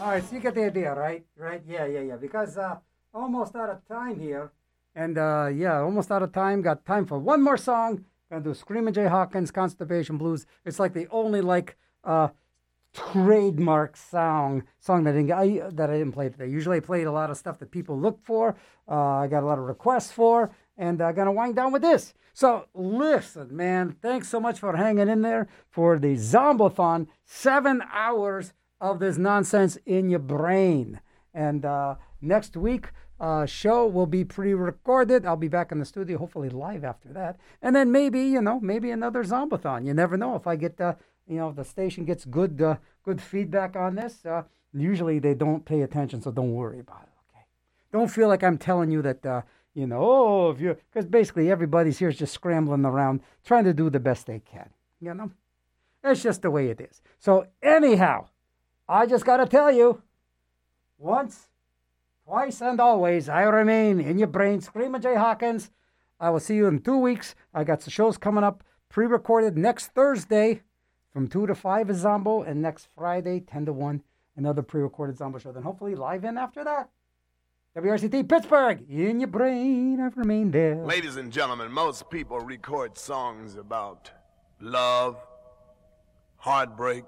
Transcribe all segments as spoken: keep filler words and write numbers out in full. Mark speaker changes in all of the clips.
Speaker 1: All right, so you get the idea, right? Right? Yeah, yeah, yeah. Because uh, almost out of time here. And uh, yeah, almost out of time. Got time for one more song. Gonna do Screamin' Jay Hawkins, Constipation Blues. It's like the only like uh, trademark song song that I, didn't, I, that I didn't play today. Usually I played a lot of stuff that people look for. Uh, I got a lot of requests for. And I'm uh, going to wind down with this. So listen, man, thanks so much for hanging in there for the Zombothon. Seven hours of this nonsense in your brain. And uh, next week, uh, show will be pre-recorded. I'll be back in the studio, hopefully live after that. And then maybe, you know, maybe another Zombothon. You never know if I get, uh, you know, if the station gets good, uh, good feedback on this. Uh, usually they don't pay attention, so don't worry about it, okay? Don't feel like I'm telling you that, uh, you know, oh, if you, because basically everybody's here is just scrambling around, trying to do the best they can, you know? It's just the way it is. So anyhow, I just got to tell you, once, twice, and always, I remain in your brain, Screamin' Jay Hawkins. I will see you in two weeks. I got some shows coming up, pre-recorded next Thursday from two to five is Zombo, and next Friday, ten to one, another pre-recorded Zombo show. Then hopefully live in after that. W R C T Pittsburgh, in your brain, I've remained there.
Speaker 2: Ladies and gentlemen, most people record songs about love, heartbreak,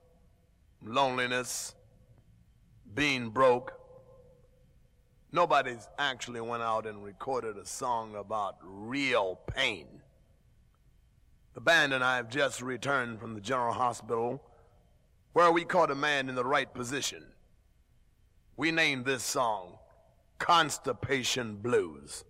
Speaker 2: loneliness, being broke. Nobody's actually went out and recorded a song about real pain. The band and I have just returned from the General Hospital where we caught a man in the right position. We named this song Constipation Blues.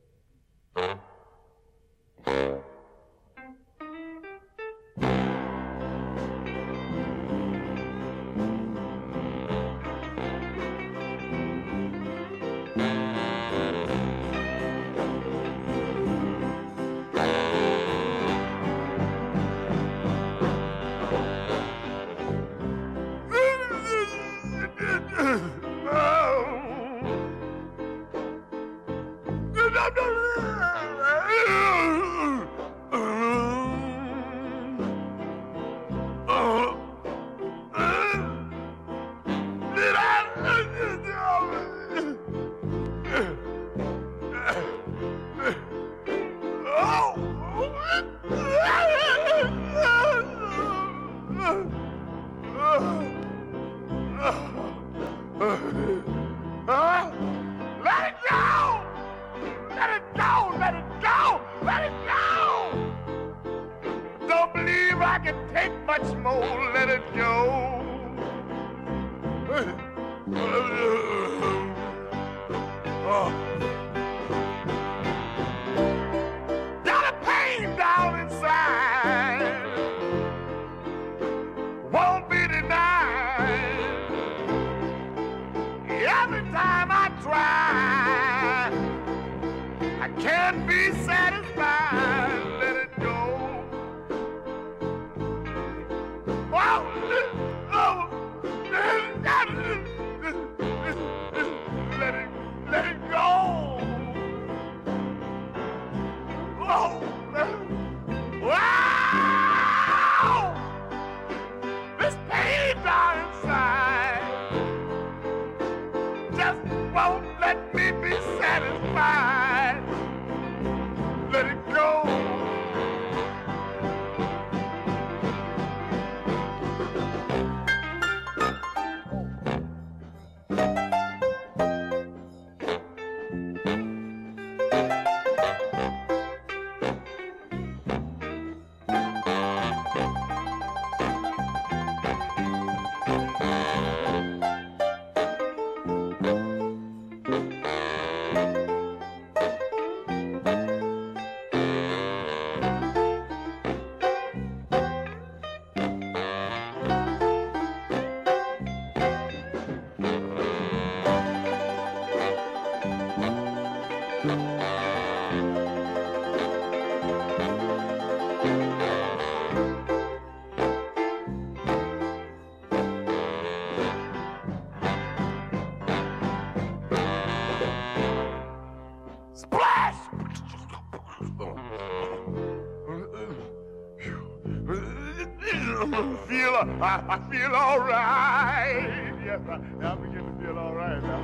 Speaker 3: I, I feel all right.
Speaker 2: yes, I, I'm beginning to feel all right now.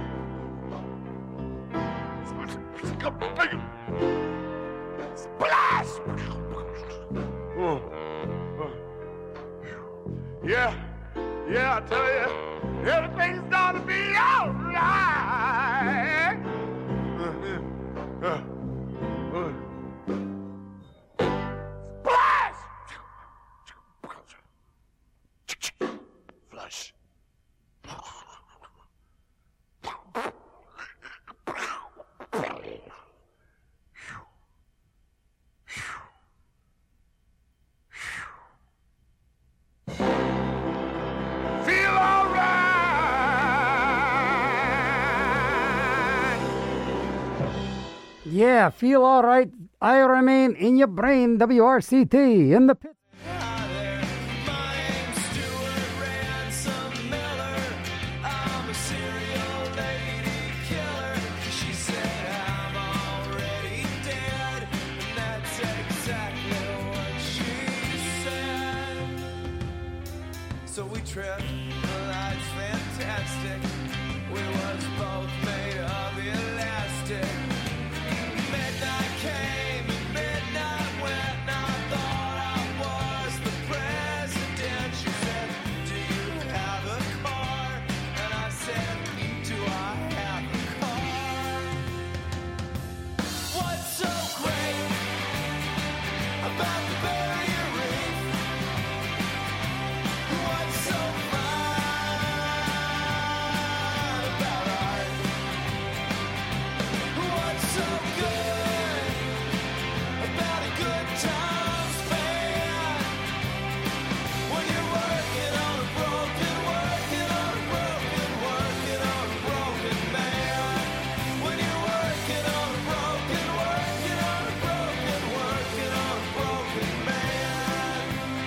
Speaker 2: Splash! Oh. Oh. Yeah, yeah, I tell you, everything's gonna be all right. Uh, uh, uh. Splash! Flush. Feel all right.
Speaker 1: Yeah, feel all right. I remain in your brain. W R C T in the pit.
Speaker 3: So we tripped, the lights fantastic. We was both made of elastic. Midnight came and midnight went. And I thought I was the president. She said, do you have a car? And I said, do I have a car? What's so great about the barrier reef? What's so fine about art? What's so good about a good time spent? When you're working on a broken, working on a broken, working on a broken man. When you're working on a broken, working on a broken, working on a broken man.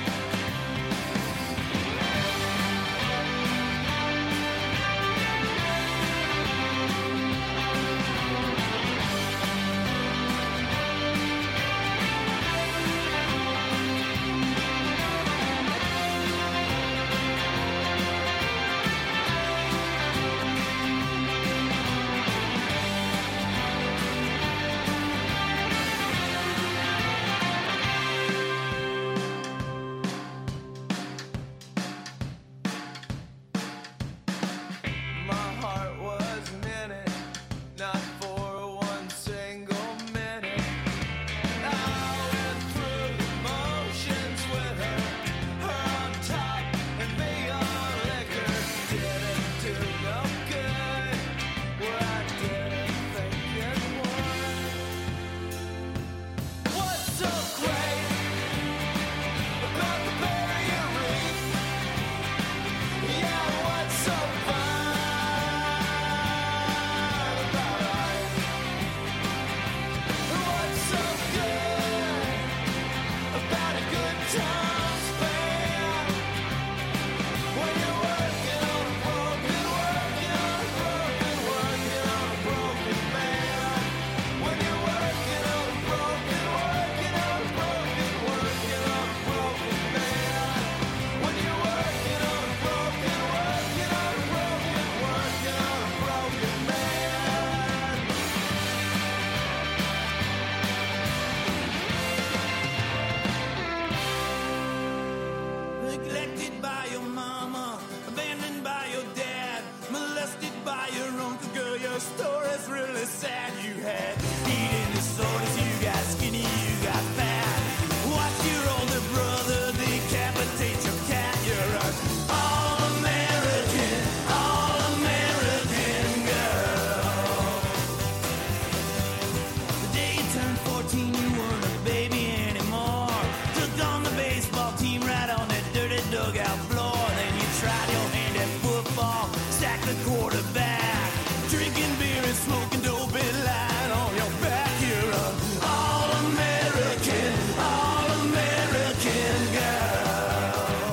Speaker 3: My heart was in it, not for one single minute. I went through the motions with her, her on top and me on liquor. Didn't do no good, what I didn't think it would. What's so great about the barrier reef? Yeah, what's so fine about art? What's so good about a good time spent? When you're working on a broken, working on a broken, working on a broken man. When you're working on a broken, working on a broken, working on a broken man. When you're working on a broken, working on a broken, working on a broken man. Neglected by your mama, abandoned by your dad, molested by your uncle. Girl, your story's really sad. You had eating disorders, you got skinny, you got fat. Watch your older brother decapitate your cat. You're an all-American, all-American girl. The day you turned fourteen, you weren't a baby anymore. Took on the baseball team right on that dirty dugout floor. Then you tried your hand at football, stacked the quarterback, drinking beer and smoking dope and lying on your back. You're an all-American, all-American girl.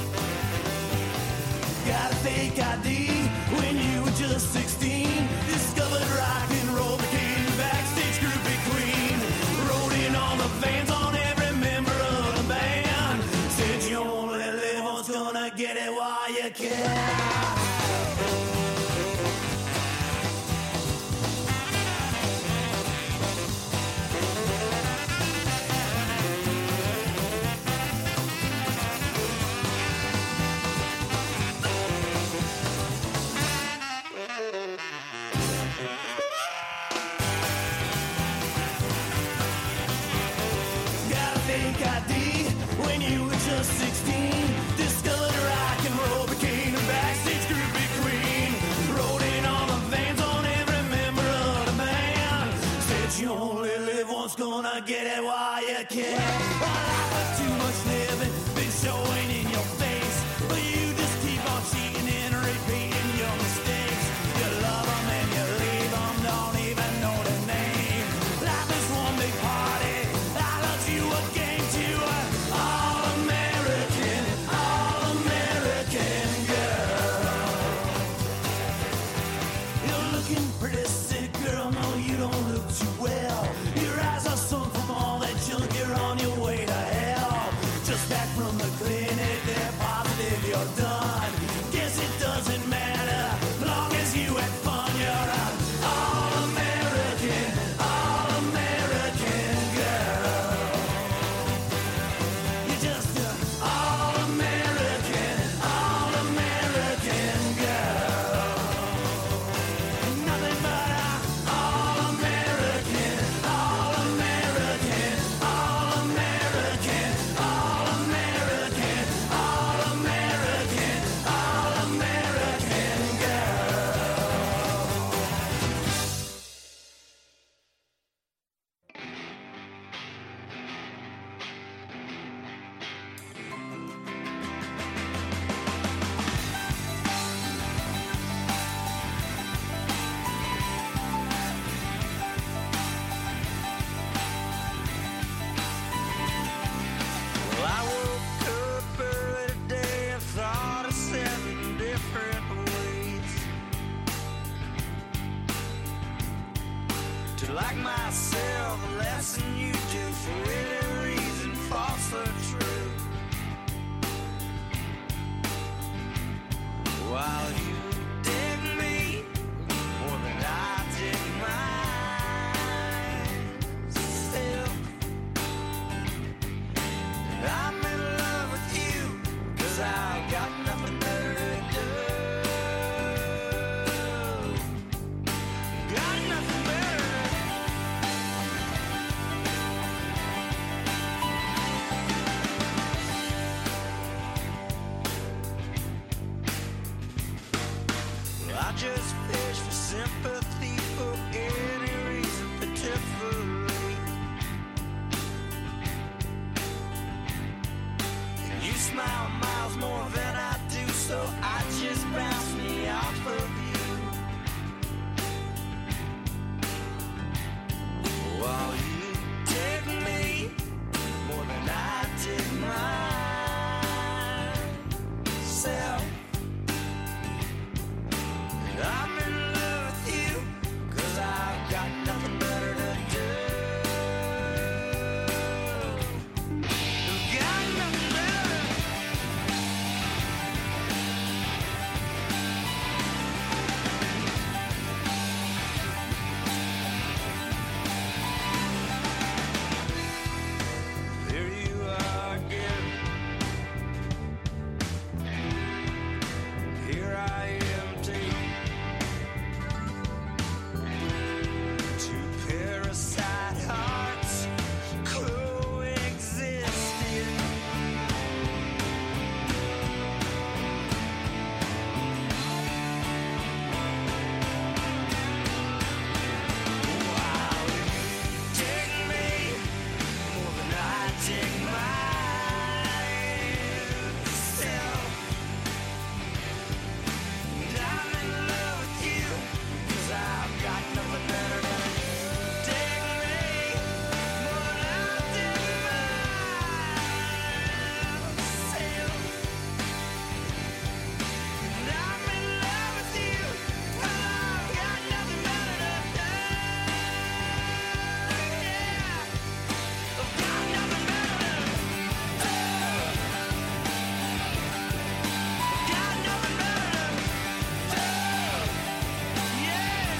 Speaker 3: Got a fake I D when you were just sixteen. Discovered rock and roll, became backstage groupie queen. Rode in on the fans on every member of the band. Said you only live once, gonna get it while you can. gonna get it while you can. Life is too much living, been showing in your face, but you just keep on cheating and repeating your mistakes. You love them and you leave them, don't even know the name. Life is one big party, I love you a game to an all-American, all-American girl. You're looking pretty sick, girl, no you don't look too well. Your eyes are sunk from all that junk, you're on your way to hell. Just back from the clinic, they're positive you're done. Guess it doesn't matter, long as you had fun. You're an all-American, all-American girl. You're just an all-American, all-American girl. Nothing but an all-American, all-American, all-American, all-American, all-American, all-American girl. Well, I woke up early today and thought of seven different ways to like myself less than you do, for any reason, false or true. While you dig me more than I dig myself, I'm in love with you, 'cause I've got nothing better to do. Got nothing better. Well, I just fish for sympathy for any reason, pitifully. You smile miles more than I do, so I just bounce me off of you. While you take me more than I take myself, and I'm in love with you, 'cause I've got nothing better to do. Got nothing better. There you are again. Here I am, taking two parasite hearts coexisting. Wow, you take me more than I take myself, and I'm in love with you, 'cause I've got nothing better to do. Take me more than I take myself, and I'm in love with you, 'cause I've got nothing better to do. Yeah, I've got nothing better to do. Got nothing better to do. Yeah.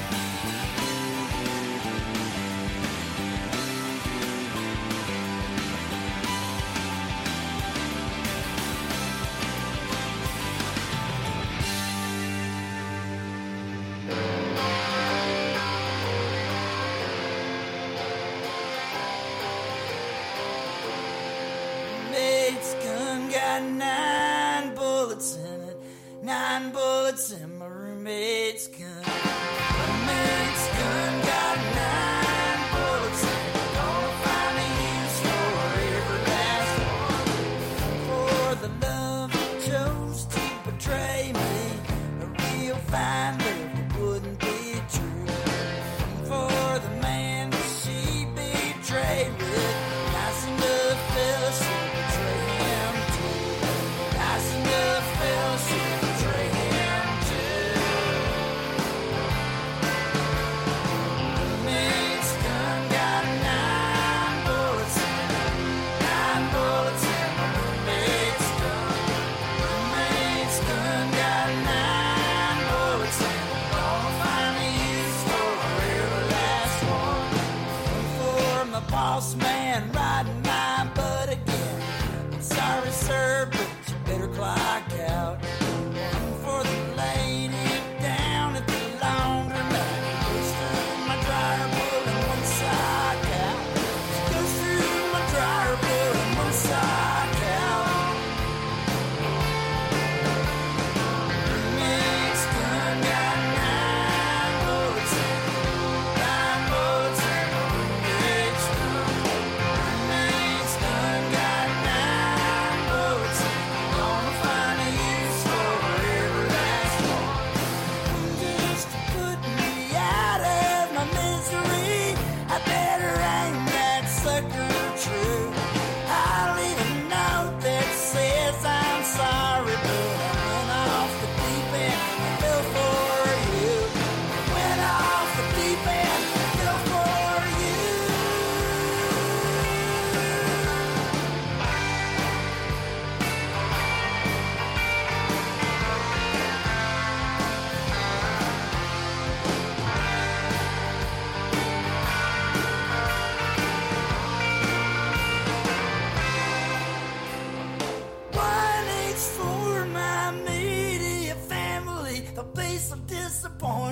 Speaker 3: Mate's gun got nine bullets in it, nine bullets in my roommate's gun. My mate's gun got nine bullets in it, gonna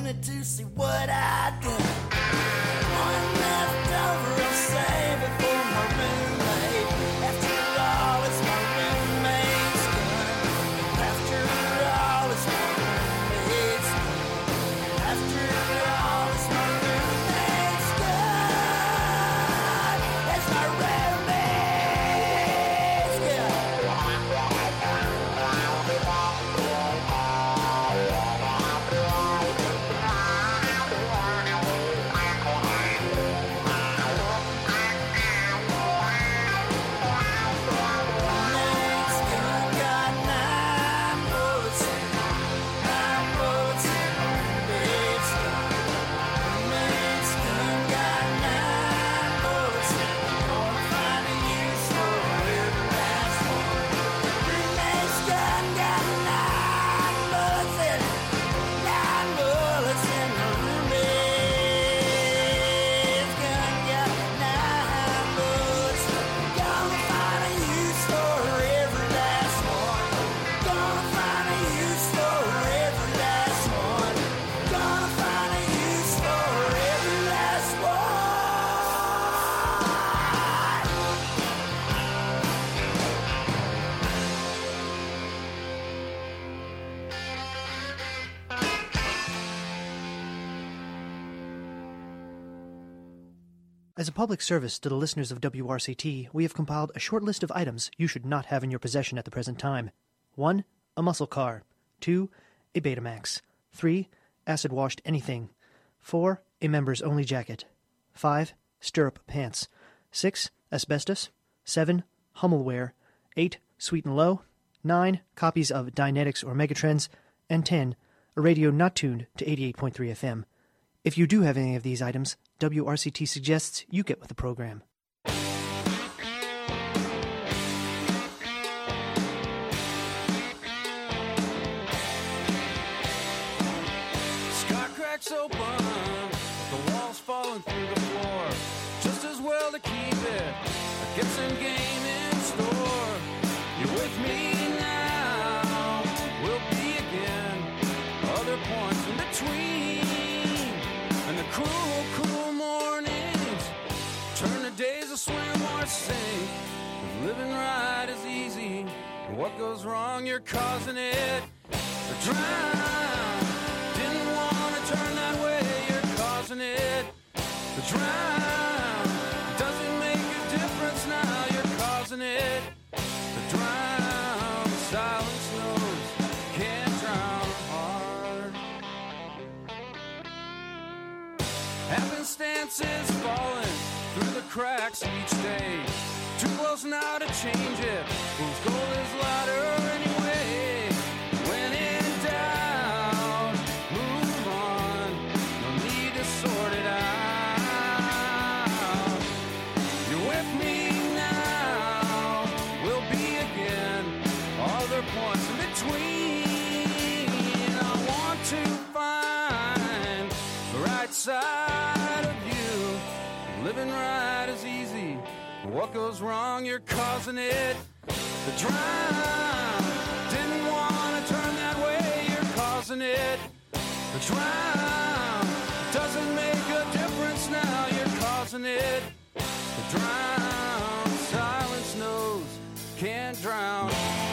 Speaker 3: minute to see what I done. One left over, I'll save it for my roommate. After all, it's my roommate's gun. After all, it's my roommate's gun. After all, it's my roommate's gun. It's my roommate's gun. Roommate's gun got nine bullets in it. Nine bullets in roommate's gun. Roommate's gun got nine bullets in it. Gonna find a use for every last one. Roommate's gun got nine bullets in it. Nine bullets in the roommate's gun got nine bullets. Gonna find a use for every last one. Gonna find a use for every last one. Gonna find a use for every last one.
Speaker 4: As a public service to the listeners of W R C T, we have compiled a short list of items you should not have in your possession at the present time. one. A muscle car. two. A Betamax. three. Acid-washed anything. four. A members-only jacket. five. Stirrup pants. six. Asbestos. seven. Hummelware. eight. Sweet and Low. nine. Copies of Dynetics or Megatrends. And ten. A radio not tuned to eighty-eight point three F M. If you do have any of these items, W R C T suggests you get with the program.
Speaker 5: Sky cracks open, the walls falling through the floor. Just as well to keep it, I get some game in store. You're with me now, we'll be again. Other points in between, and the cruel, cruel mornings turn the days to swim or sink. If living right is easy, what goes wrong, you're causing it to drown. Didn't want to turn that way, you're causing it to drown. Doesn't make a difference now, you're causing it to drown. Silence knows, can't drown a heart. Happenstance is falling through the cracks each day. Too close now to change it, whose goal is lighter anyway. When in doubt, move on, no need to sort it out. You're with me now, we'll be again. Other points in between, I want to find the right side of you. Living right is easy, what goes wrong, you're causing it to drown. Didn't want to turn that way, you're causing it to drown. Doesn't make a difference now, you're causing it to drown. Silence knows, can't drown.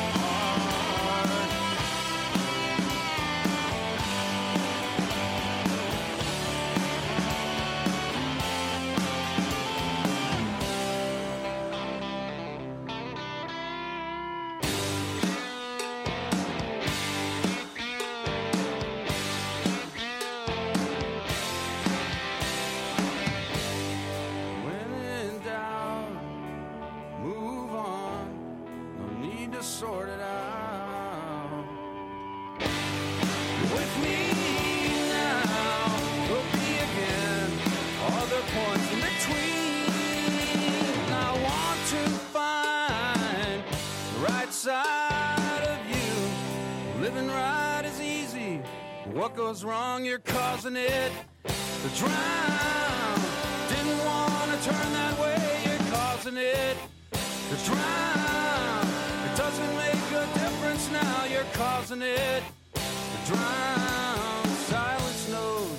Speaker 5: When in doubt, move on. No need to sort it out. You're with me now, we'll be again. Other points in between. I want to find the right side of you. Living right is easy. What goes wrong, you're causing it to drown. Didn't want to turn that way, you're causing it to drown. It doesn't make a difference now, you're causing it to drown. Silence knows,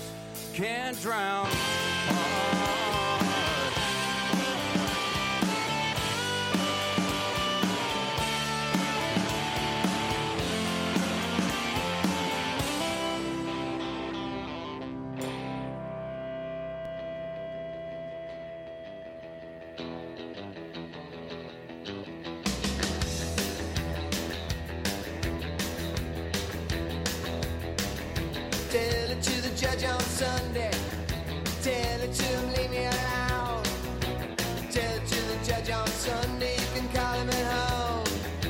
Speaker 5: can't drown.
Speaker 3: Tell it to the judge on Sunday. Tell it to him, leave me alone. Tell it to the judge on Sunday, you can call him at home.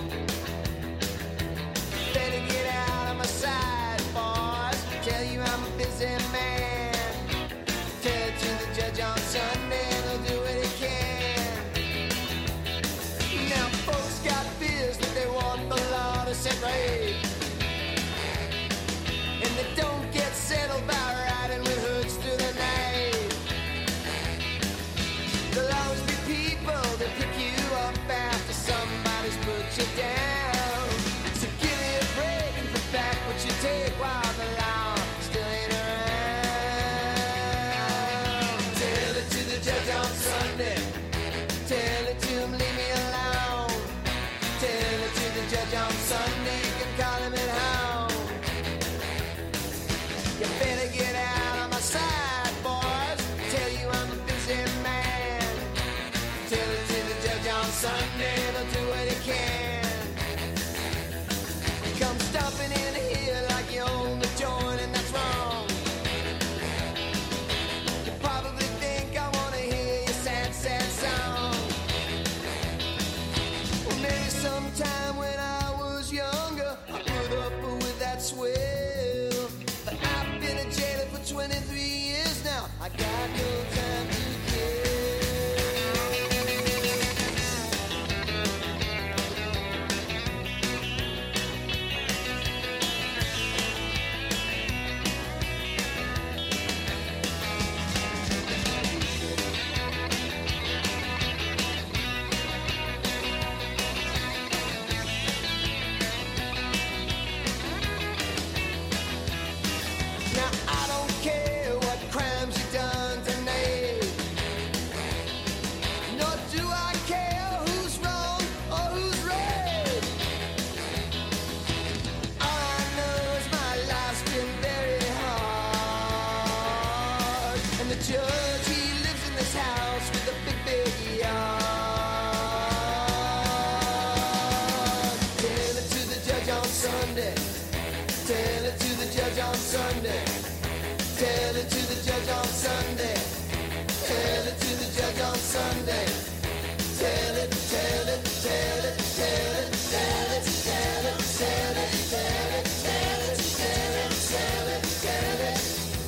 Speaker 3: Better get out of my sight, boys. Tell you I'm a busy man. Tell it to the judge on Sunday, and he'll do what he can. Now folks got fears that they want the law to set right. And they don't get settled by riding with hoods through the night. There'll always be people that pick you up after somebody's put you down. So give me a break and put back what you take while the law still ain't around. Tell it to the judge on Sunday. Tell it to him, leave me alone. Tell it to the judge on Sunday, you can call him at home. You better get out of my sight, boys. Tell you I'm a busy man. Tell it to the judge on Sunday, they'll do what he can. Come stomping in here like you own the joint, and that's wrong. You probably think I wanna hear your sad, sad song. Well, maybe sometime when I was younger, I put up with that swell. But I've been a jailer for twenty-three years now. I got no time to kill. Now I don't care what crimes you done tonight. Nor do I care who's wrong or who's right. All I know is my life's been very hard. And the judge, he lives in this house with a big, big yard. Tell it to the judge on Sunday. Tell it to the judge on Sunday. Tell it to the judge on Sunday. Tell it to the judge on Sunday. Tell it, tell it, tell it, tell it, tell it, tell it, tell it, tell it, tell it, tell it, tell it, tell it.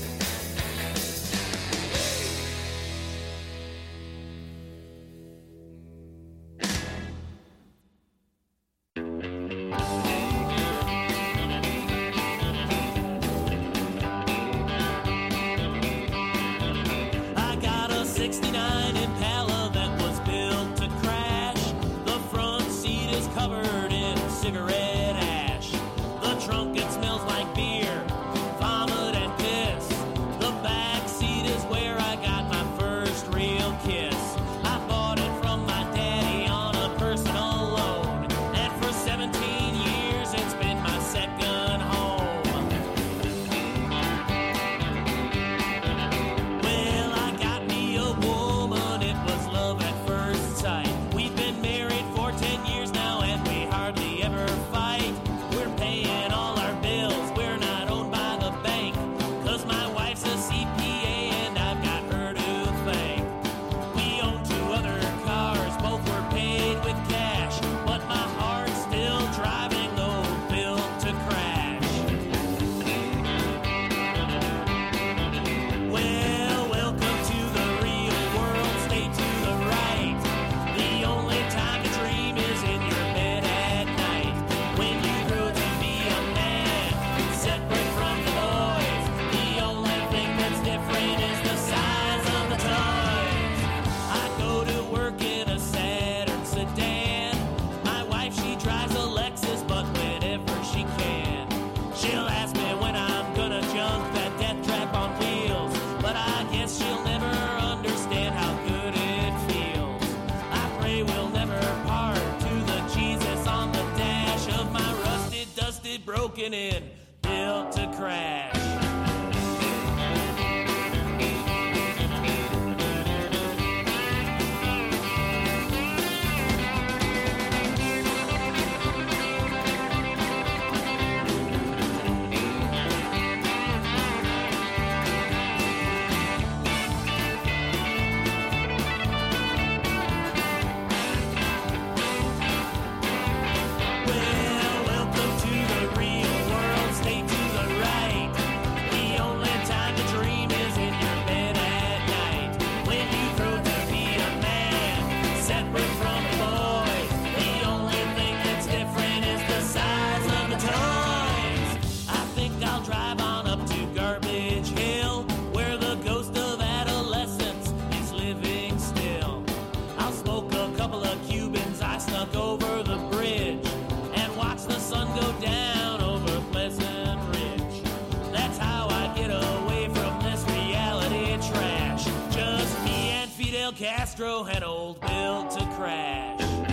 Speaker 6: I got a sixty-nine Impala that was built to crash. The front seat is covered in cigarette ash. The trunk, it smells like beer, vomit and piss. The back seat is where I got my first real kiss. I bought it from my daddy on a personal loan. And for seventeen years it's been my second home. Well, I got me a woman, it was love at first sight. We've been married for ten years now and we hardly ever fight. busted, broken in, built to crash. Well, welcome to the real world. Stay to the right. The only time to dream is in your bed at night. When you grow to be a man, separate from a boy, the only thing that's different is the size of the toys. I think I'll drive on up to Garbage Hill, where the ghost of adolescence is living still. I'll smoke a couple of Cubans I snuck over the bridge and watch the sun go down over Pleasant Ridge. That's how I get away from this reality trash. Just me and Fidel Castro and old Built to Crash.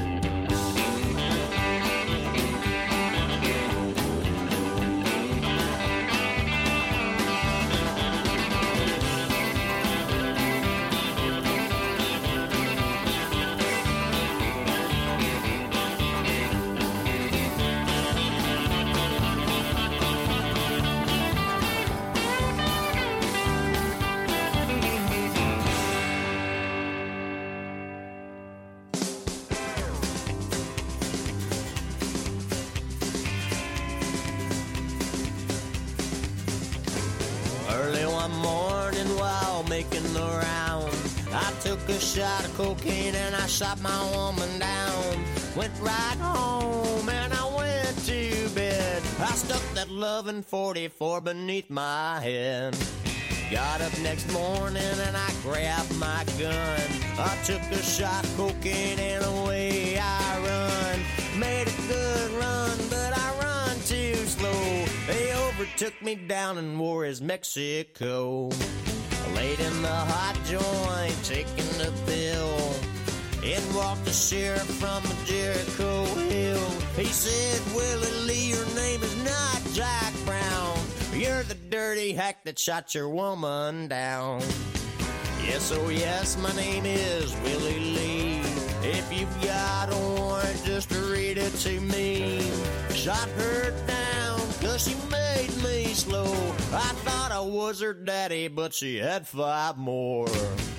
Speaker 7: Early one morning while making the round, I took a shot of cocaine and I shot my woman down. Went right home and I went to bed. I stuck that loving forty-four beneath my head. Got up next morning and I grabbed my gun. I took a shot of cocaine and away I run. Made a good run, but I run too slow. They overtook me down in Juarez, Mexico. Laid in the hot joint, taking the pill. In walked the sheriff from Jericho Hill. He said, Willie Lee, your name is not Jack Brown. You're the dirty hack that shot your woman down. Yes, oh yes, my name is Willie Lee. If you've got a warrant, just read it to me. Shot her down, cause she made me slow. I thought I was her daddy, but she had five more.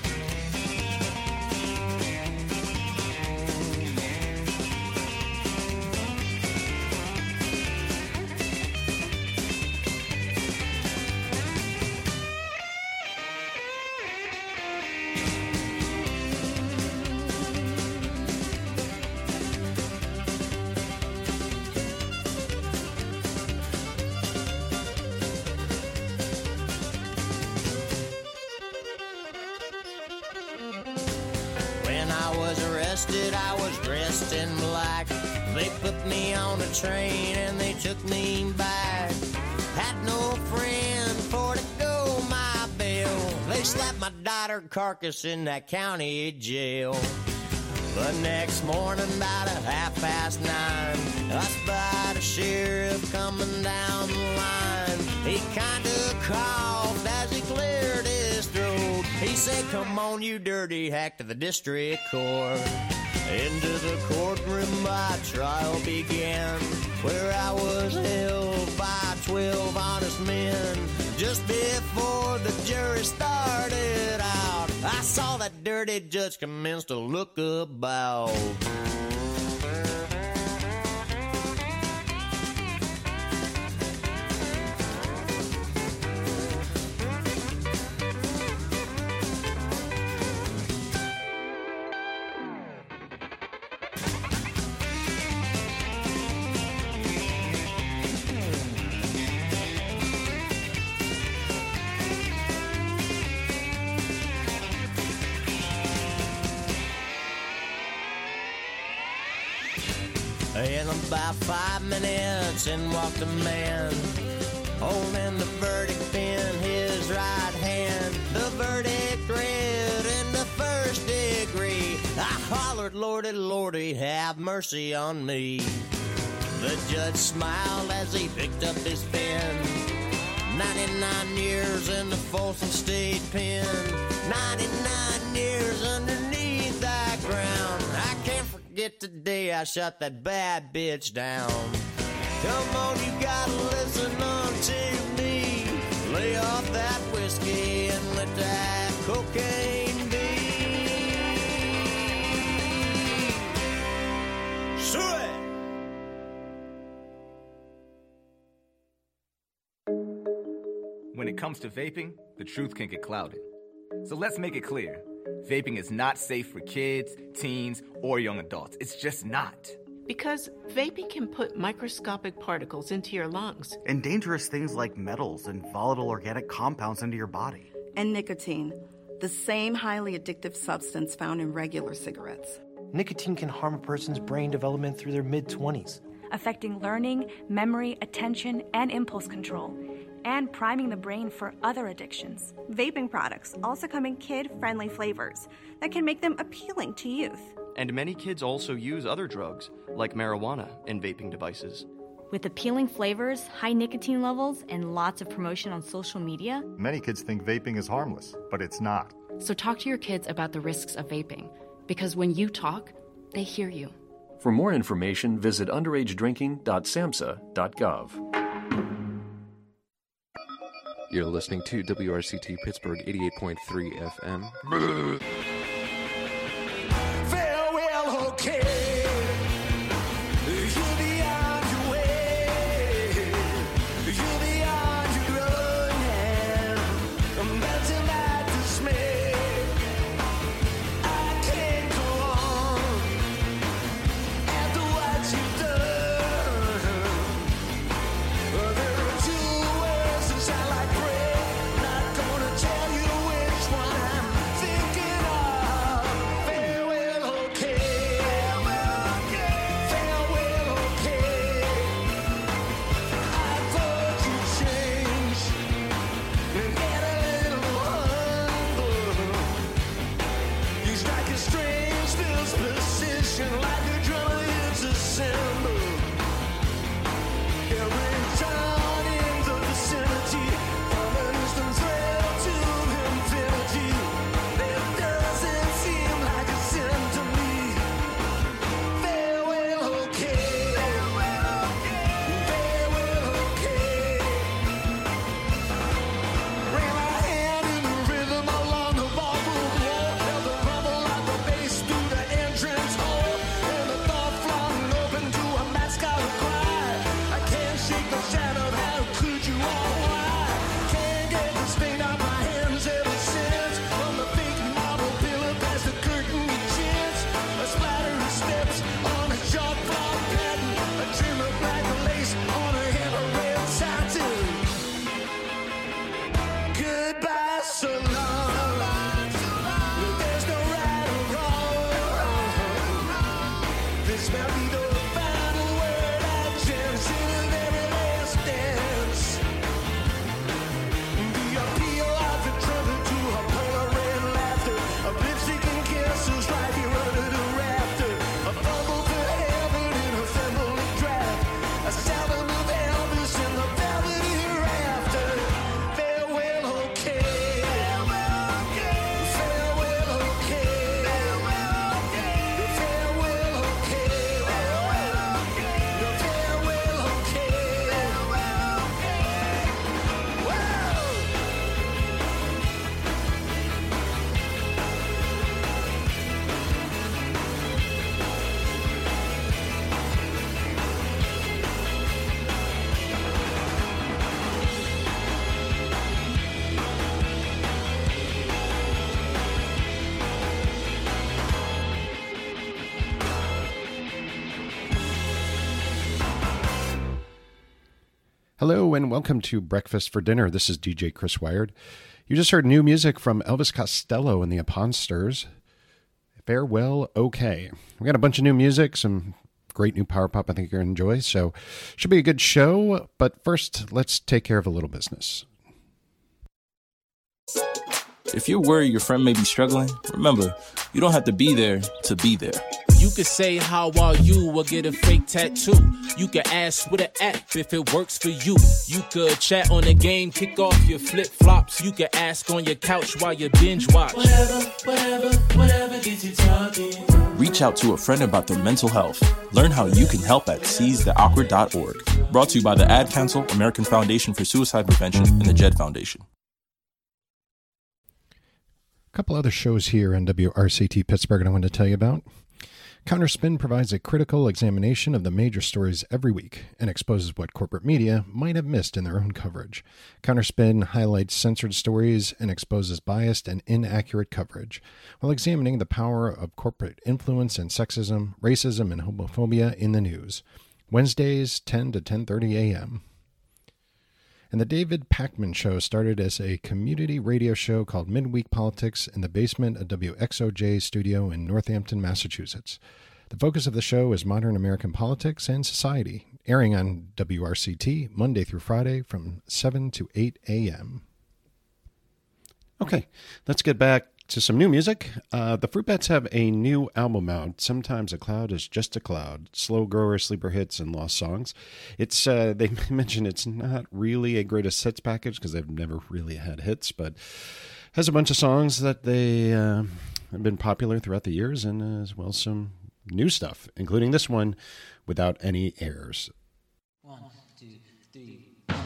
Speaker 7: I was dressed in black. They put me on a train and they took me back. Had no friend for to go my bail. They slapped my daughter carcass in that county jail. The next morning about a half past nine, I spied a sheriff coming down the line. He kinda coughed as he cleared his throat. He said, come on, you dirty hack, to the district court. Into the courtroom my trial began, where I was held by twelve honest men. Just before the jury started out, I saw that dirty judge commence to look about. In about five minutes, in walked a man, holding the verdict pen, his right hand. The verdict read in the first degree. I hollered, Lordy, Lordy, have mercy on me. The judge smiled as he picked up his pen. ninety-nine years in the Folsom State Pen. ninety-nine years underneath that ground. I can't forget the day I shot that bad bitch down. Come on, you gotta listen on to me. Lay off that whiskey and let that cocaine be. Sweet!
Speaker 8: When it comes to vaping, the truth can get clouded. So let's make it clear. Vaping is not safe for kids, teens, or young adults. It's just not.
Speaker 9: Because vaping can put microscopic particles into your lungs.
Speaker 10: And dangerous things like metals and volatile organic compounds into your body.
Speaker 11: And nicotine, the same highly addictive substance found in regular cigarettes.
Speaker 4: Nicotine can harm a person's brain development through their mid-twenties.
Speaker 12: Affecting learning, memory, attention, and impulse control, and priming the brain for other addictions.
Speaker 13: Vaping products also come in kid-friendly flavors that can make them appealing to youth.
Speaker 14: And many kids also use other drugs, like marijuana, in vaping devices.
Speaker 15: With appealing flavors, high nicotine levels, and lots of promotion on social media,
Speaker 16: many kids think vaping is harmless, but it's not.
Speaker 17: So talk to your kids about the risks of vaping, because when you talk, they hear you.
Speaker 18: For more information, visit underage drinking dot samhsa dot gov.
Speaker 19: You're listening to W R C T Pittsburgh eighty-eight point three F M.
Speaker 3: Farewell, okay. You'll be on your way. You'll be on your own now. I'm melting my dismay. I can't go on after what you've done. There are two words that sound like prayer. Not gonna tell you which one I'm thinking of. Farewell, okay. Farewell, okay. I thought you'd change and get a little humble. You strike a strange disposition like a drummer hits a cymbal. Every town in the vicinity, from an instant thrill to infinity. It doesn't seem like a sin to me. Farewell, okay. Farewell, okay. Ran my hand in the rhythm along the ballroom wall. Felt the rumble of the bass through the entrance hole. And the thought flung open to a mascot cry. I can't shake the shadow of how could you all why? Can't get the stain off my hands ever since. From the fake marble pillar past the curtain chintz. A splatter of steps on a chalk block pattern. A trim of black lace on a hem of red satin. Goodbye, so long. There's no right or wrong. This might be the final word I cherish in a very last dance. The appeal of the trumpet to a polar red laughter. A lip-seeking kisses right here under the rafter. A fumble to heaven in a thimble draft. A salmon of Elvis in the velvety rafter. Farewell, okay. Farewell, okay. Farewell, okay. Farewell, okay. Farewell, okay. Farewell, okay. Farewell, okay. Whoa!
Speaker 20: Hello and welcome to Breakfast for Dinner. This is D J Chris Wired. You just heard new music from Elvis Costello and the Aponsters. Farewell, okay. We got a bunch of new music, some great new power pop I think you're going to enjoy, so should be a good show. But first, let's take care of a little business.
Speaker 21: If you're worried your friend may be struggling, remember, you don't have to be there to be there. You could say how are you or get a fake tattoo. You could ask with an app if it works for you. You could chat on the game, kick off your flip flops. You could ask on your couch while you binge watch.
Speaker 3: Whatever, whatever, whatever gets you talking.
Speaker 22: Reach out to a friend about their mental health. Learn how you can help at seize the awkward dot org. Brought to you by the Ad Council, American Foundation for Suicide Prevention, and the Jed Foundation.
Speaker 20: A couple other shows here on W R C T Pittsburgh I want to tell you about. Counterspin provides a critical examination of the major stories every week and exposes what corporate media might have missed in their own coverage. Counterspin highlights censored stories and exposes biased and inaccurate coverage, while examining the power of corporate influence and sexism, racism, and homophobia in the news. Wednesdays, ten to ten thirty a.m. And the David Pakman Show started as a community radio show called Midweek Politics in the basement of W X O J studio in Northampton, Massachusetts. The focus of the show is modern American politics and society, airing on W R C T Monday through Friday from seven to eight a.m. Okay, let's get back to some new music. Uh, the Fruit Bats have a new album out. Sometimes a Cloud is Just a Cloud. Slow grower, sleeper hits, and lost songs. It's uh, they mention it's not really a greatest hits package because they've never really had hits, but has a bunch of songs that they uh, have been popular throughout the years, and uh, as well some new stuff, including this one, Without Any Airs.
Speaker 3: One, two, three.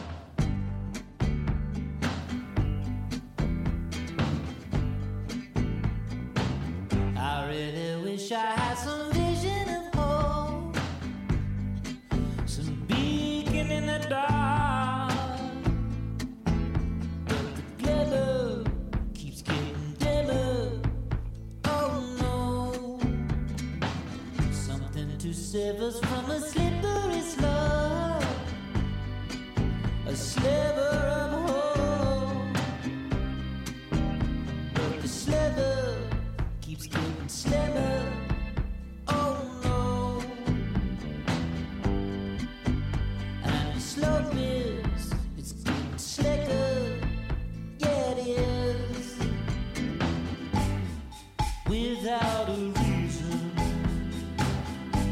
Speaker 3: I really wish I had some vision of hope, some beacon in the dark, but the glimmer keeps getting dimmer. Oh no, something to save us from a slippery slope, a sliver of hope, but the sliver keeps getting slimmer. Oh no. And the slope is, it's getting slicker. Yeah, it is. Without a reason,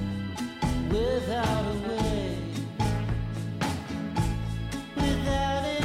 Speaker 3: without a way, without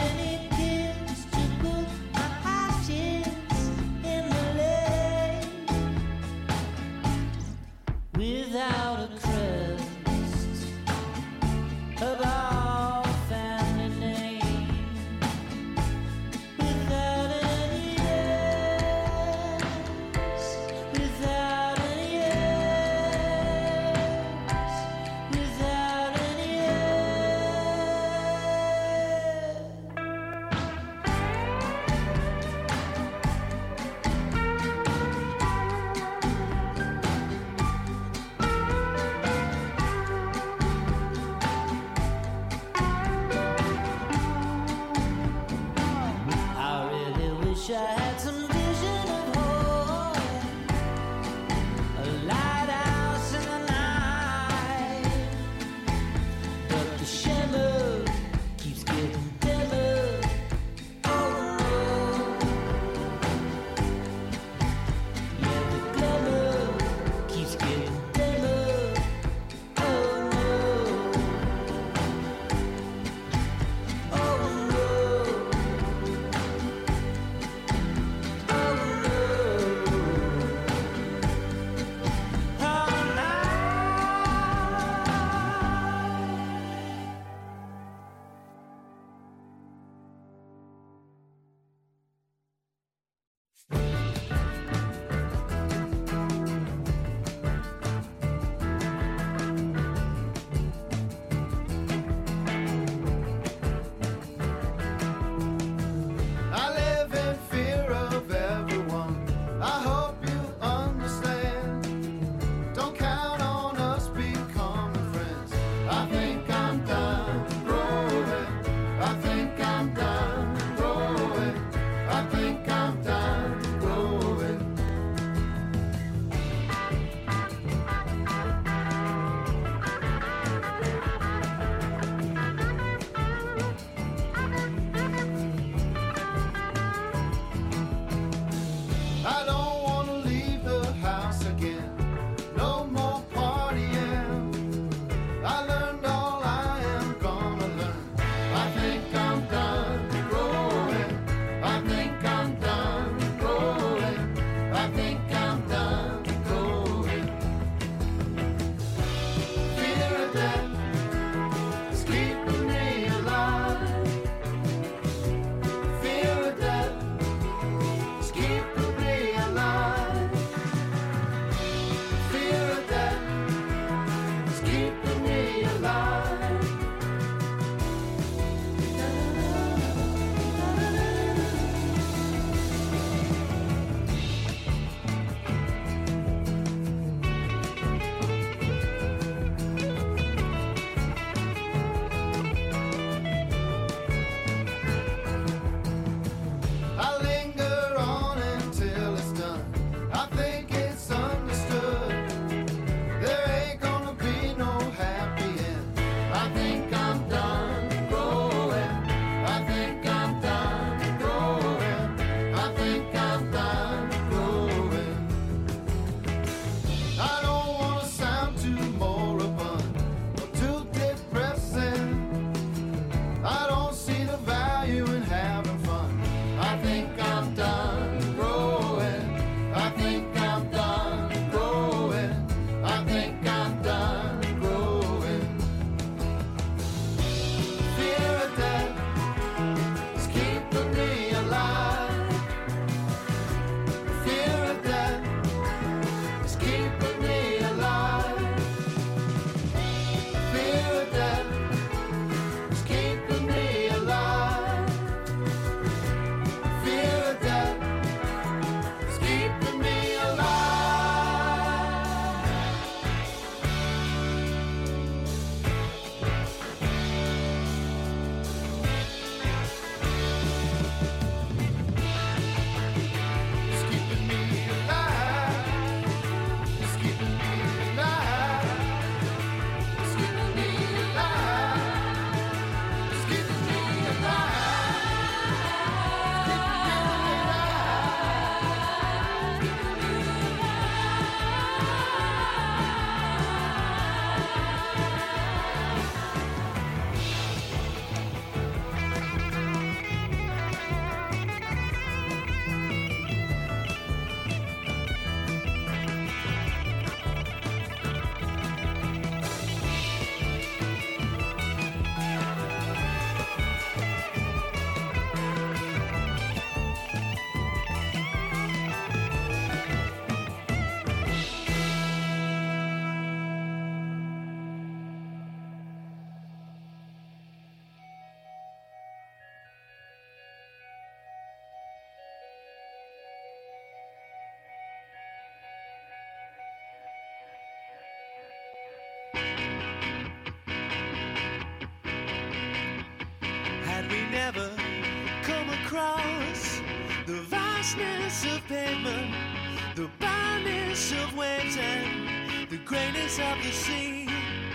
Speaker 3: vastness of pavement, the boundness of waves, and the greatness of the sea.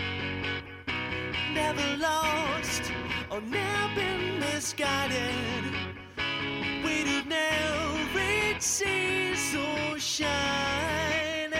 Speaker 3: Never lost or never been misguided. We'd have never reached seas so shining.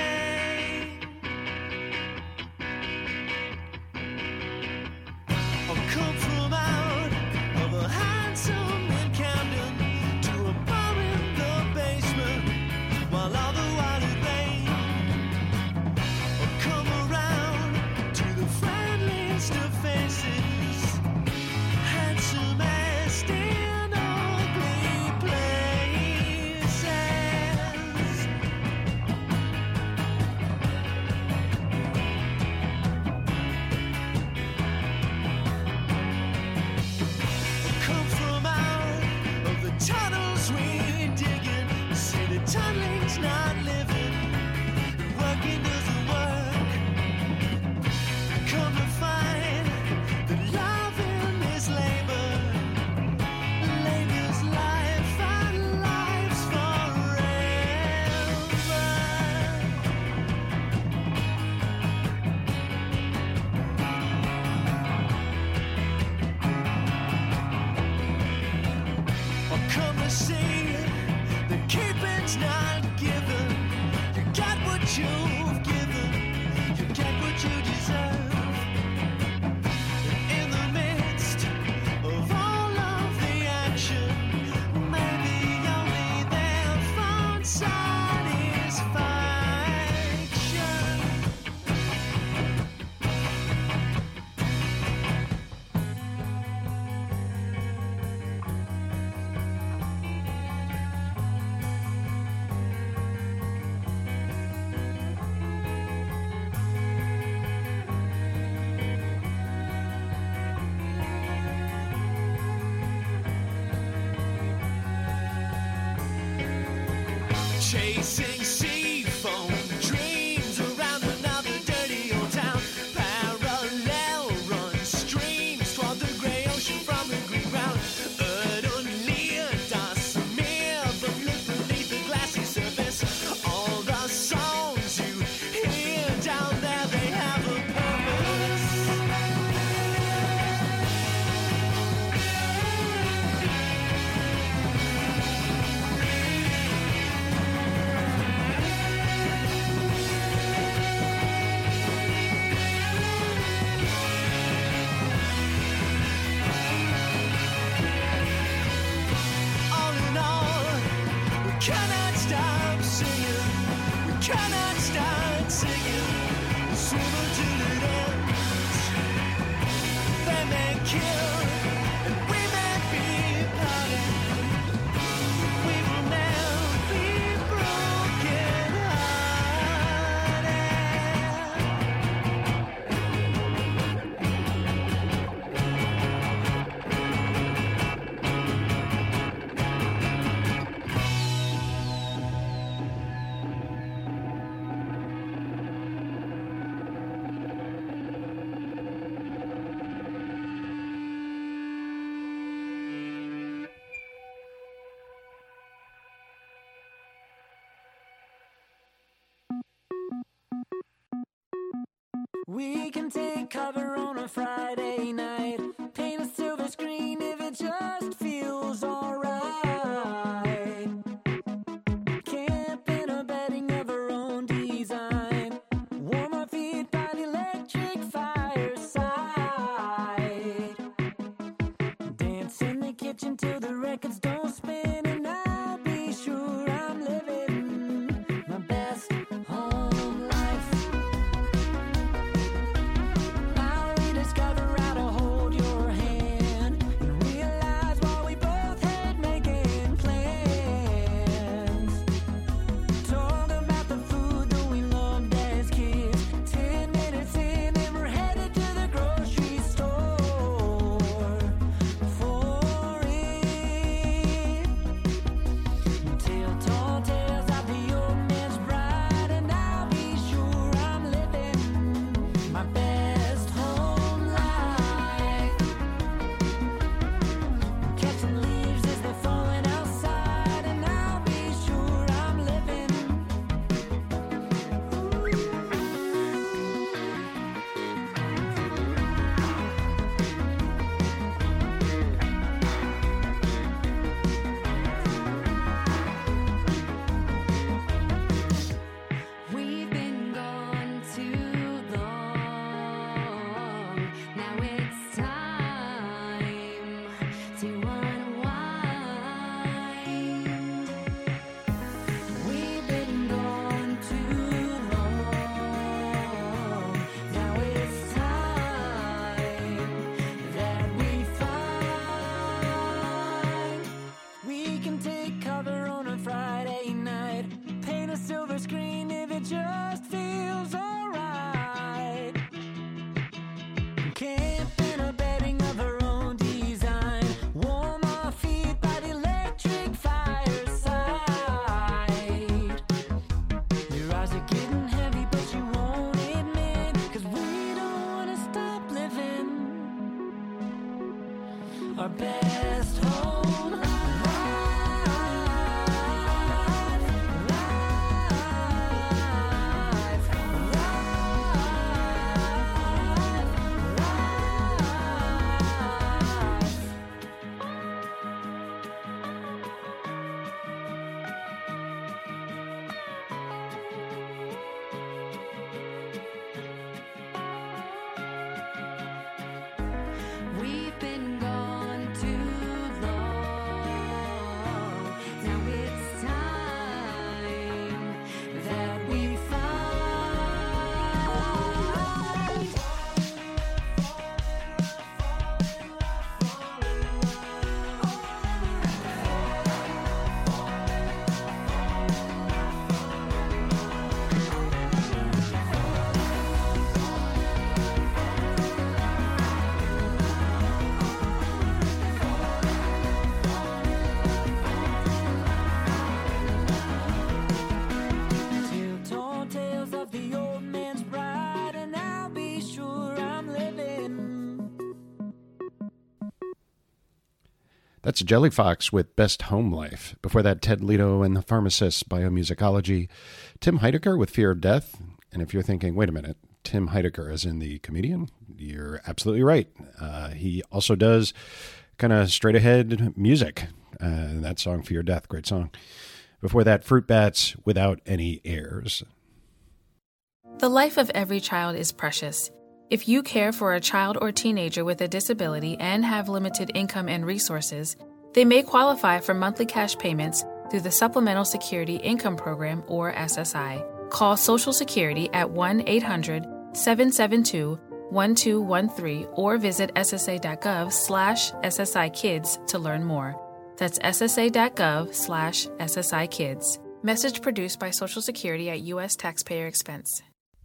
Speaker 3: I've come from out of a handsome in Camden to a bar in the basement while all the water rain. I've come around to the friendliest of faces, handsomest in ugly places. I've come from out of the tunnels we're digging. See the tunneling's not living, and working doesn't work. Come to find that loving is labor, labor's life, and life's forever. I've come to see that keeping's not given. You got what you've given, you get what you deserve. In the midst of all of the action, maybe only there found satisfaction. Chasing sea foam, dreams around another dirty old town. Parallel run streams toward the grey ocean from the green ground. Utterly dust smear, but look beneath the glassy surface. All the songs you hear down there, they have a purpose. All in all, we cannot stop singing. We cannot stop singing. We swim until it ends. They may kill, and we may be parted. We will never be broken
Speaker 1: We can take cover on a Friday night, paint a silver screen if it just feels alright. Camping or bedding of our own design, warm our feet by the electric fireside. Dance in the kitchen till the records don't spin, and I'll be sure I'm living my best home life. I'll rediscover how to hold your hand and realize what we both had making plans. Talk about the food that we loved as kids. Ten minutes in and we're headed to the grocery store. For
Speaker 20: That's Jelly Fox with Best Home Life. Before that, Ted Leto and the Pharmacists, Biomusicology. Tim Heidecker with Fear of Death. And if you're thinking, wait a minute, Tim Heidecker as in the comedian, you're absolutely right. Uh, he also does kind of straight ahead music. Uh, and that song, Fear of Death, great song. Before that, Fruit Bats, Without Any Airs.
Speaker 2: The life of every child is precious. If you care for a child or teenager with a disability and have limited income and resources, they may qualify for monthly cash payments through the Supplemental Security Income Program, or S S I. Call Social Security at one eight hundred seven seven two one two one three or visit ssa.gov slash SSI Kids to learn more. That's ssa.gov slash SSI Kids. Message produced by Social Security at U S taxpayer expense.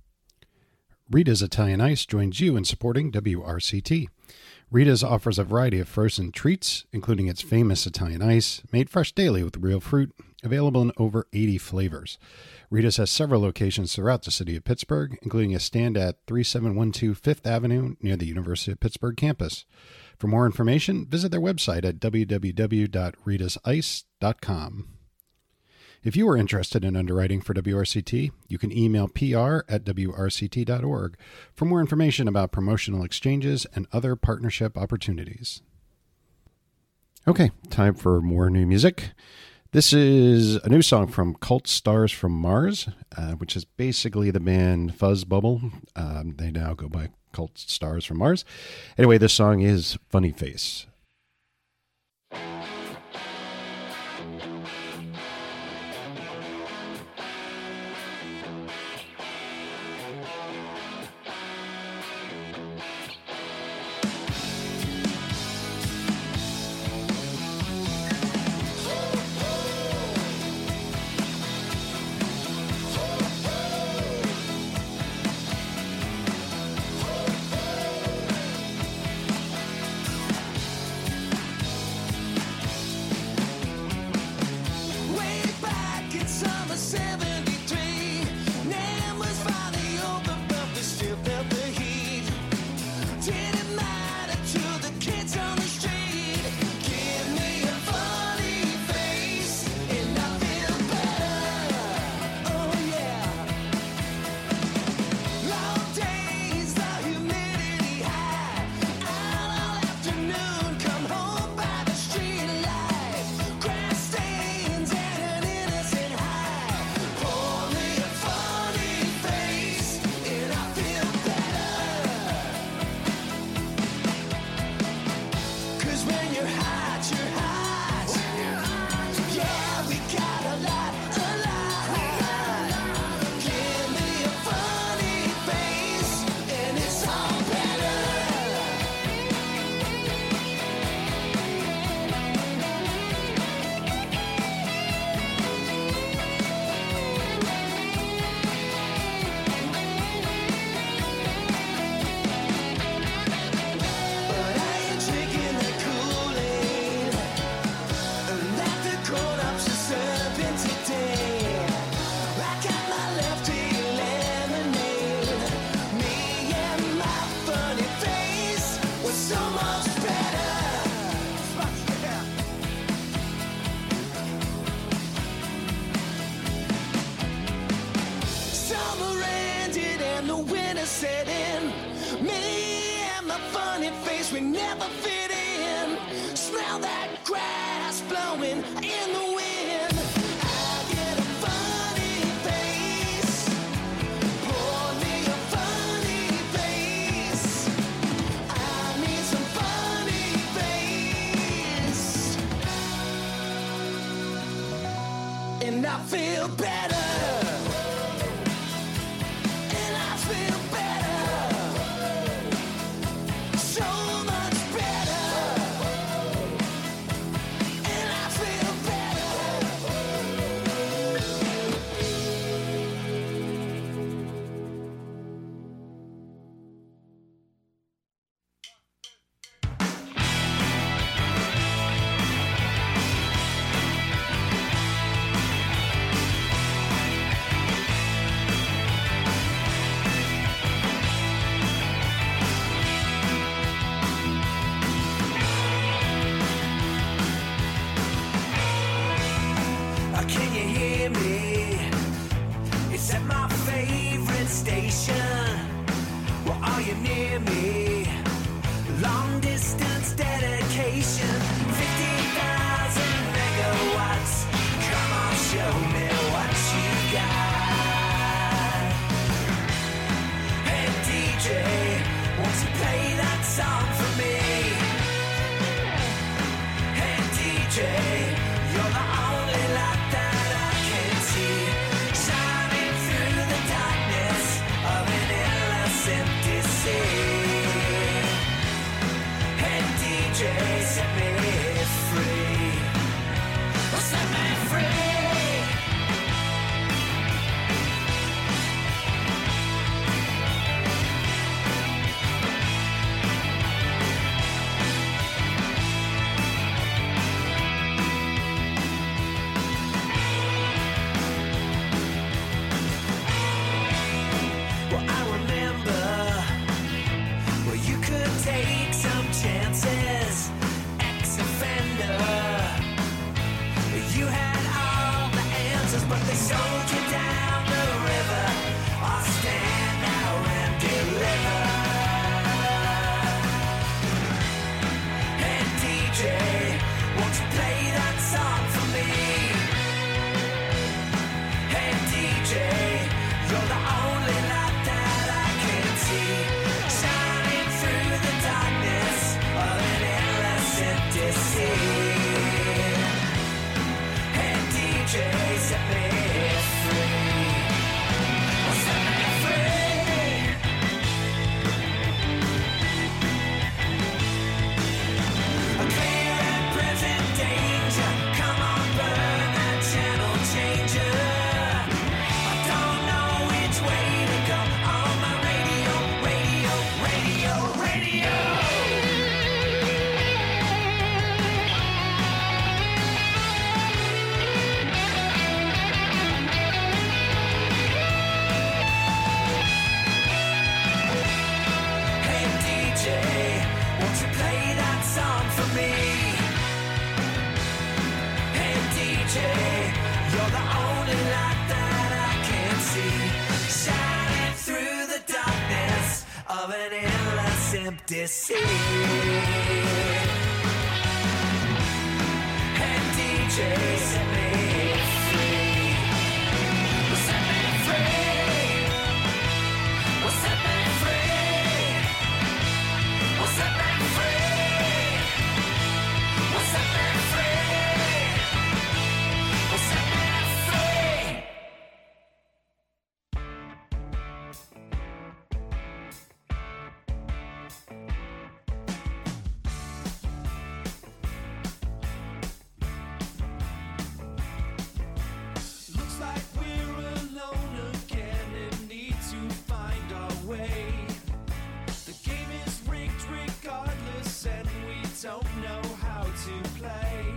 Speaker 20: Rita's Italian Ice joins you in supporting W R C T. Rita's offers a variety of frozen treats, including its famous Italian Ice, made fresh daily with real fruit, available in over eighty flavors. Rita's has several locations throughout the city of Pittsburgh, including a stand at thirty-seven twelve Fifth Avenue near the University of Pittsburgh campus. For more information, visit their website at w w w dot ritas ice dot com. If you are interested in underwriting for W R C T, you can email P R at w r c t dot org for more information about promotional exchanges and other partnership opportunities. Okay, time for more new music. This is a new song from Cult Stars from Mars, uh, which is basically the band Fuzz Bubble. Um, they now go by Cult Stars from Mars. Anyway, this song is Funny Face.
Speaker 3: grass blowing in the wind. I get a funny face. Pour me a funny face. I need some funny face. And I feel better. And I feel better. So much better. And I feel Uh, Can you hear me? It's at my favorite station. Well, are you near me? Long distance dedication. fifteen thousand megawatts. Come on, show me what you got. Hey, D J, won't you play that song for me? Hey, D J, you're the only light that I can see, shining through the darkness of an endless empty sea. Hey, D J, set me free. Oh, set me free. Well, I remember, well, you could take some chances, ex-offender. You had all the answers, but they sold you down the river. I'll stand now and deliver. Hey, D J, won't you play that song for me? Hey, D J, you're the only light that I can see, shining through the darkness of an endless empty sea. Hey, D J, set me free. Oh, set me free. A clear and present danger. Come on, burn that channel changer. I don't know which way to go on my radio, radio, radio, radio. Hey, D J, won't you play that song for me? Hey, D J, you're the only light that I can see, shining through the darkness of an endless empty sea. Hey, D J, set me free. Set me free. Set me free. Set me free. Set me free. Set me free. Looks like we're alone again and need to find our way. The game is rigged regardless, and we don't know how to play.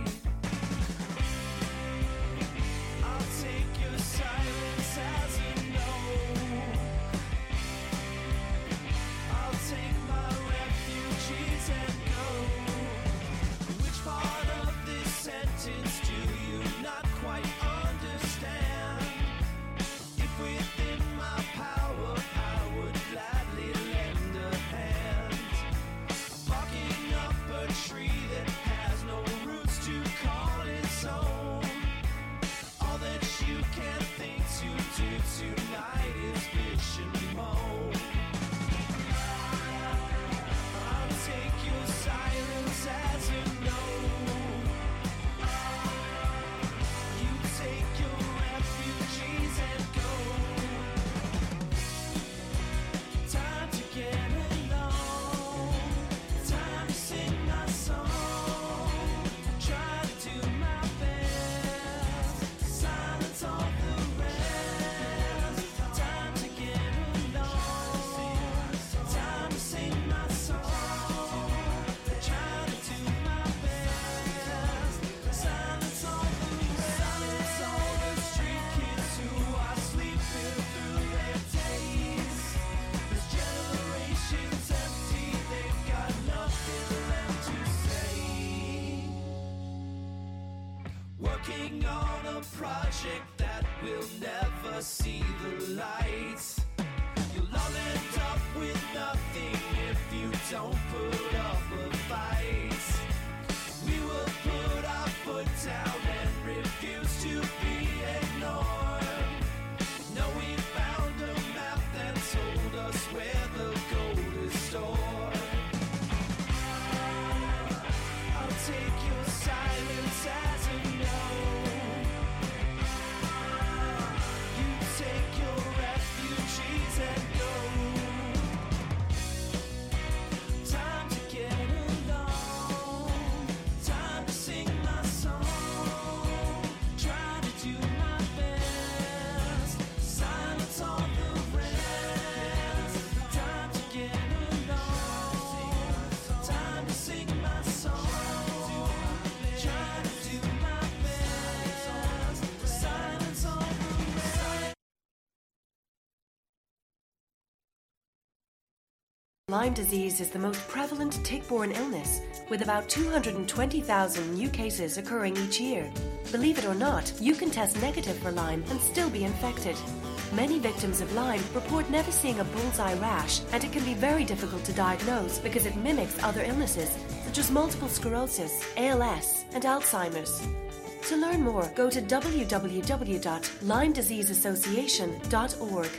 Speaker 3: Working on a project that will never see the light. You'll all end up with nothing if you don't put up a fight. We will put our foot down and refuse to be ignored. No, we found a map that told us where the gold is stored. I'll take your silence as a no. You take your refugees and go. Time to get along. Time to sing my song. Try to do my best. Silence all the rest. Time to get along. Time to sing my song. Try to do my best. Silence all the rest.
Speaker 5: Lyme disease is the most prevalent tick-borne illness, with about two hundred twenty thousand new cases occurring each year. Believe it or not, you can test negative for Lyme and still be infected. Many victims of Lyme report never seeing a bullseye rash, and it can be very difficult to diagnose because it mimics other illnesses, such as multiple sclerosis, A L S, and Alzheimer's. To learn more, go to w w w dot lyme disease association dot org.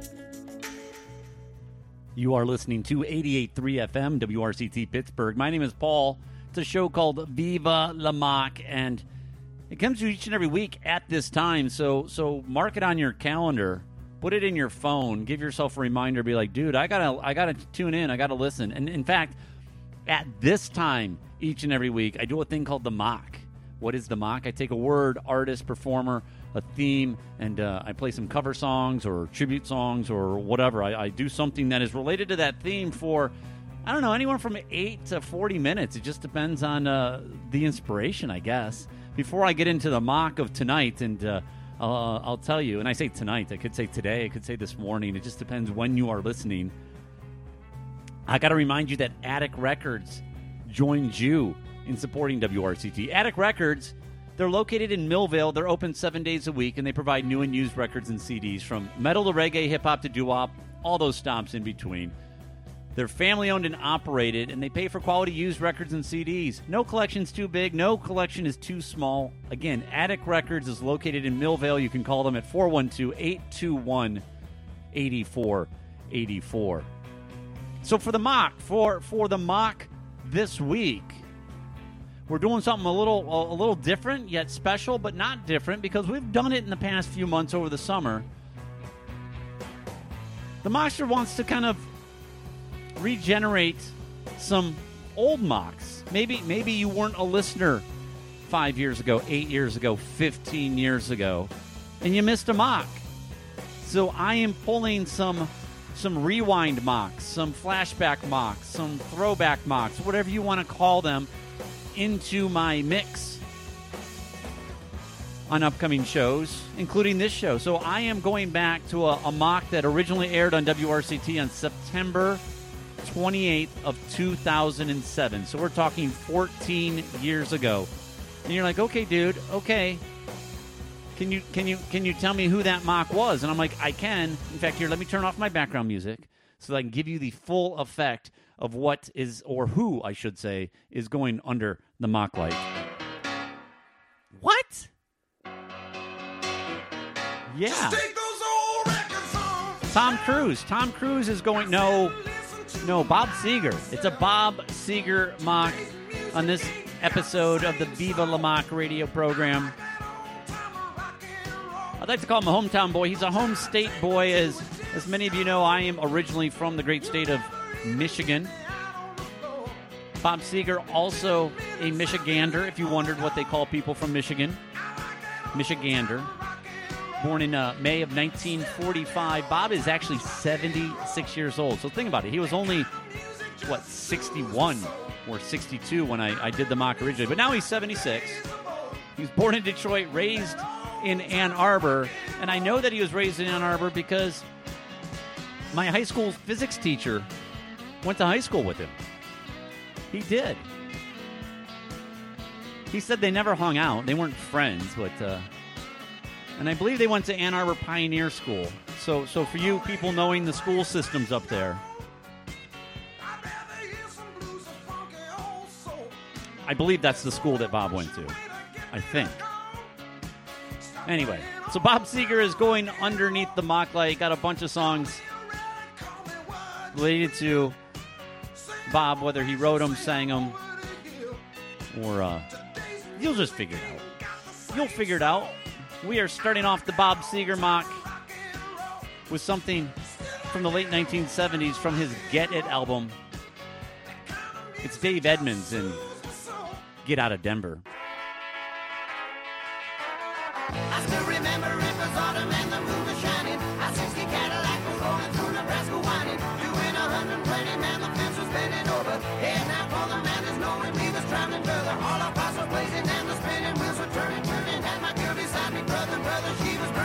Speaker 6: You are listening to eighty-eight point three F M, W R C T Pittsburgh. My name is Paul. It's a show called Viva La Mock, and it comes to you each and every week at this time. So so mark it on your calendar, put it in your phone, give yourself a reminder, be like, dude, I gotta I gotta tune in, I gotta listen. And in fact, at this time each and every week, I do a thing called the Mock. What is the Mock? I take a word, artist, performer, a theme, and uh, I play some cover songs or tribute songs or whatever. I, I do something that is related to that theme for, I don't know, anywhere from eight to forty minutes. It just depends on uh, the inspiration, I guess. Before I get into the Mock of tonight, and uh, I'll, I'll tell you, and I say tonight, I could say today, I could say this morning. It just depends when you are listening. I got to remind you that Attic Records joined you in supporting W R C T. Attic Records, they're located in Millvale. They're open seven days a week, and they provide new and used records and C Ds from metal to reggae, hip-hop to doo-wop, all those stops in between. They're family-owned and operated, and they pay for quality used records and C Ds. No collection's too big. No collection is too small. Again, Attic Records is located in Millvale. You can call them at four one two, eight two one, eight four eight four. So for the Mock, for, for the Mock this week, we're doing something a little a little different, yet special, but not different, because we've done it in the past few months over the summer. The Mockster wants to kind of regenerate some old Mocks. Maybe maybe you weren't a listener five years ago, eight years ago, fifteen years ago, and you missed a Mock. So I am pulling some some rewind Mocks, some flashback Mocks, some throwback Mocks, whatever you want to call them, into my mix on upcoming shows, including this show. So I am going back to a, a mock that originally aired on W R C T on September twenty-eighth of two thousand seven. So we're talking fourteen years ago. And you're like, okay, dude, okay. Can you can you can you tell me who that mock was? And I'm like, I can. In fact, here, let me turn off my background music so that I can give you the full effect of what is, or who, I should say, is going under the mock light. What? Yeah. Tom Cruise. Tom Cruise is going, no, no, Bob Seger. It's a Bob Seger mock on this episode of the Viva La Mock radio program. I'd like to call him a hometown boy. He's a home state boy. As, as many of you know, I am originally from the great state of Michigan. Bob Seger, also a Michigander, if you wondered what they call people from Michigan. Michigander. Born in uh, May of nineteen forty-five. Bob is actually seventy-six years old. So think about it. He was only, what, sixty-one or sixty-two when I, I did the mock originally. But now he's seventy-six. He was born in Detroit, raised in Ann Arbor. And I know that he was raised in Ann Arbor because my high school physics teacher went to high school with him. He did. He said they never hung out. They weren't friends, but uh, and I believe they went to Ann Arbor Pioneer School. So, so for you people knowing the school systems up there, I believe that's the school that Bob went to. I think. Anyway, so Bob Seger is going underneath the mock light. Got a bunch of songs related to Bob, whether he wrote them, sang them, or uh, you'll just figure it out. You'll figure it out. We are starting off the Bob Seger mock with something from the late nineteen seventies from his Get It album. It's Dave Edmunds and Get Out of Denver.
Speaker 3: After